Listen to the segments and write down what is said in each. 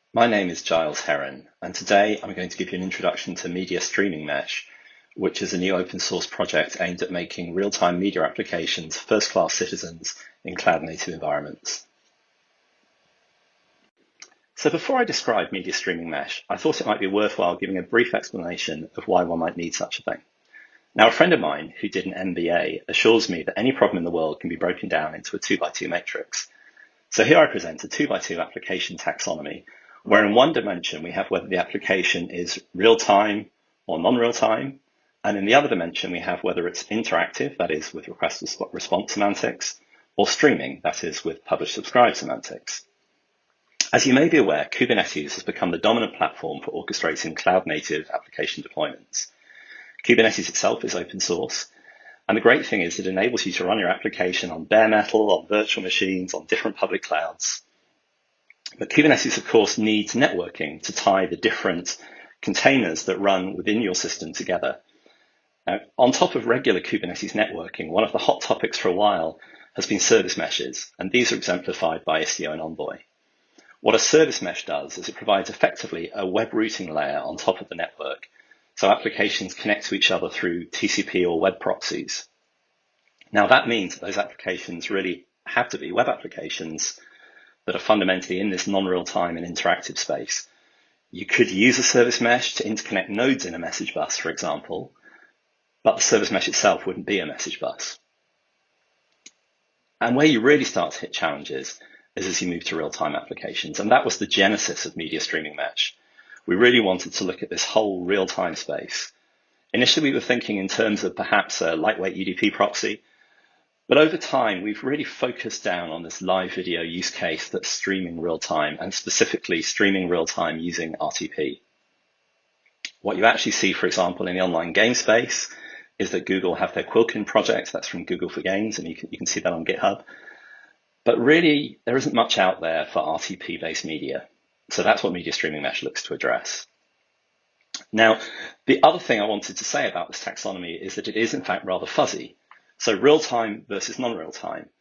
My name is Giles Heron, and today I'm going to give you an introduction to Media Streaming Mesh, which is a new open source project aimed at making real-time media applications first-class citizens in cloud-native environments. So before I describe Media Streaming Mesh, I thought it might be worthwhile giving a brief explanation of why one might need such a thing. Now, a friend of mine who did an MBA assures me that any problem in the world can be broken down into a 2x2 matrix. So here I present a 2x2 application taxonomy, where in one dimension we have whether the application is real-time or non-real-time, and in the other dimension we have whether it's interactive, that is with request-response semantics, or streaming, that is with publish-subscribe semantics. As you may be aware, Kubernetes has become the dominant platform for orchestrating cloud-native application deployments. Kubernetes itself is open source, and the great thing is it enables you to run your application on bare metal, on virtual machines, on different public clouds. But Kubernetes, of course, needs networking to tie the different containers that run within your system together. Now, on top of regular Kubernetes networking, one of the hot topics for a while has been service meshes, and these are exemplified by Istio and Envoy. What a service mesh does is it provides effectively a web routing layer on top of the network, so applications connect to each other through TCP or web proxies. Now that means that those applications really have to be web applications that are fundamentally in this non-real-time and interactive space. You could use a service mesh to interconnect nodes in a message bus, for example, but the service mesh itself wouldn't be a message bus. And where you really start to hit challenges is as you move to real-time applications. And that was the genesis of Media Streaming Mesh. We really wanted to look at this whole real-time space. Initially, we were thinking in terms of perhaps a lightweight UDP proxy, but over time, we've really focused down on this live video use case that's streaming real-time, and specifically streaming real-time using RTP. What you actually see, for example, in the online game space is that Google have their Quilkin project, that's from Google for Games, and you can see that on GitHub. But really, there isn't much out there for RTP-based media. So that's what Media Streaming Mesh looks to address. Now, the other thing I wanted to say about this taxonomy is that it is in fact rather fuzzy. So real-time versus non-real-time.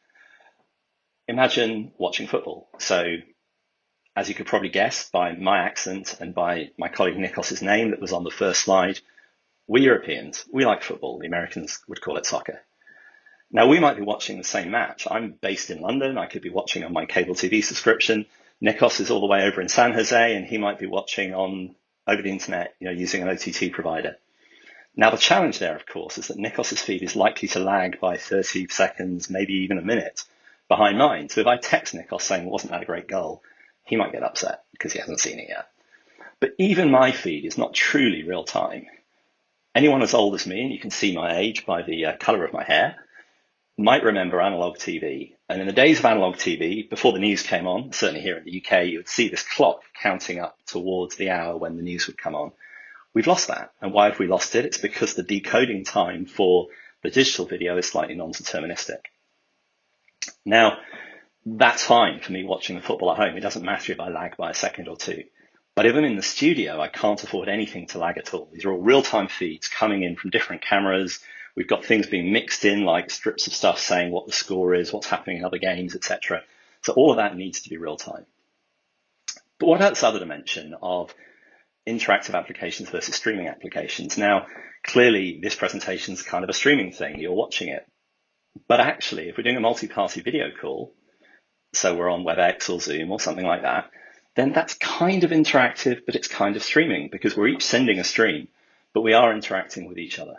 Imagine watching football. So as you could probably guess by my accent and by my colleague Nikos's name that was on the first slide, we Europeans, we like football. The Americans would call it soccer. Now, we might be watching the same match. I'm based in London. I could be watching on my cable TV subscription. Nikos is all the way over in San Jose, and he might be watching over the internet, using an OTT provider. Now, the challenge there, of course, is that Nikos's feed is likely to lag by 30 seconds, maybe even a minute behind mine. So if I text Nikos saying, wasn't that a great goal, he might get upset because he hasn't seen it yet. But even my feed is not truly real time. Anyone as old as me, and you can see my age by the color of my hair, might remember analog TV. And in the days of analog TV, before the news came on, certainly here in the UK, you would see this clock counting up towards the hour when the news would come on. We've lost that. And why have we lost it? It's because the decoding time for the digital video is slightly non-deterministic. Now, that's fine for me watching the football at home. It doesn't matter if I lag by a second or two. But if I'm in the studio, I can't afford anything to lag at all. These are all real-time feeds coming in from different cameras. We've got things being mixed in, like strips of stuff saying what the score is, what's happening in other games, etc. So all of that needs to be real time. But what about this other dimension of interactive applications versus streaming applications? Now, clearly, this presentation is kind of a streaming thing. You're watching it. But actually, if we're doing a multi-party video call, so we're on WebEx or Zoom or something like that, then that's kind of interactive, but it's kind of streaming because we're each sending a stream, but we are interacting with each other.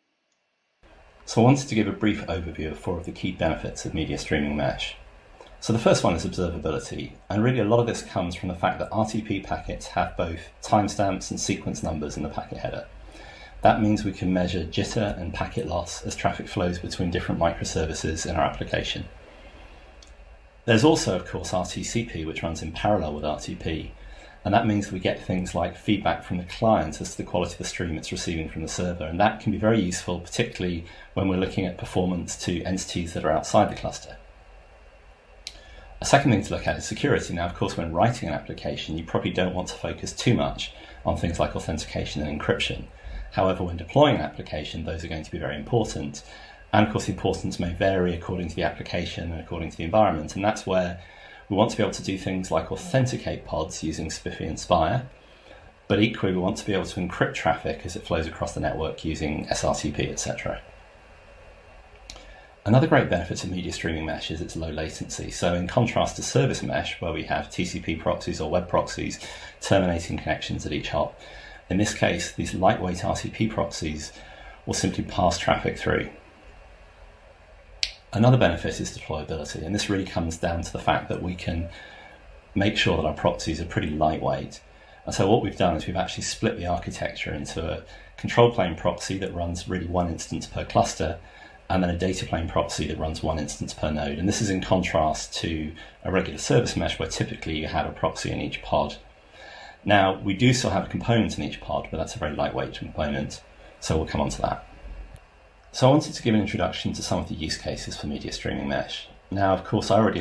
So I wanted to give a brief overview of 4 of the key benefits of Media Streaming Mesh. So the first one is observability, and really a lot of this comes from the fact that RTP packets have both timestamps and sequence numbers in the packet header. That means we can measure jitter and packet loss as traffic flows between different microservices in our application. There's also, of course, RTCP, which runs in parallel with RTP, and that means we get things like feedback from the client as to the quality of the stream it's receiving from the server. And that can be very useful, particularly when we're looking at performance to entities that are outside the cluster. A second thing to look at is security. Now, of course, when writing an application, you probably don't want to focus too much on things like authentication and encryption. However, when deploying an application, those are going to be very important. And of course, the importance may vary according to the application and according to the environment. And that's where We want to be able to do things like authenticate pods using SPIFFE and Spire, but equally we want to be able to encrypt traffic as it flows across the network using SRTP, etc. Another great benefit of media streaming mesh is its low latency. So in contrast to service mesh, where we have TCP proxies or web proxies terminating connections at each hop, in this case, these lightweight RTP proxies will simply pass traffic through. Another benefit is deployability, and this really comes down to the fact that we can make sure that our proxies are pretty lightweight. And so what we've done is we've actually split the architecture into a control plane proxy that runs really one instance per cluster, and then a data plane proxy that runs one instance per node. And this is in contrast to a regular service mesh where typically you have a proxy in each pod. Now, we do still have a component in each pod, but that's a very lightweight component, so we'll come on to that. So I wanted to give an introduction to some of the use cases for media streaming mesh. Now, of course, I already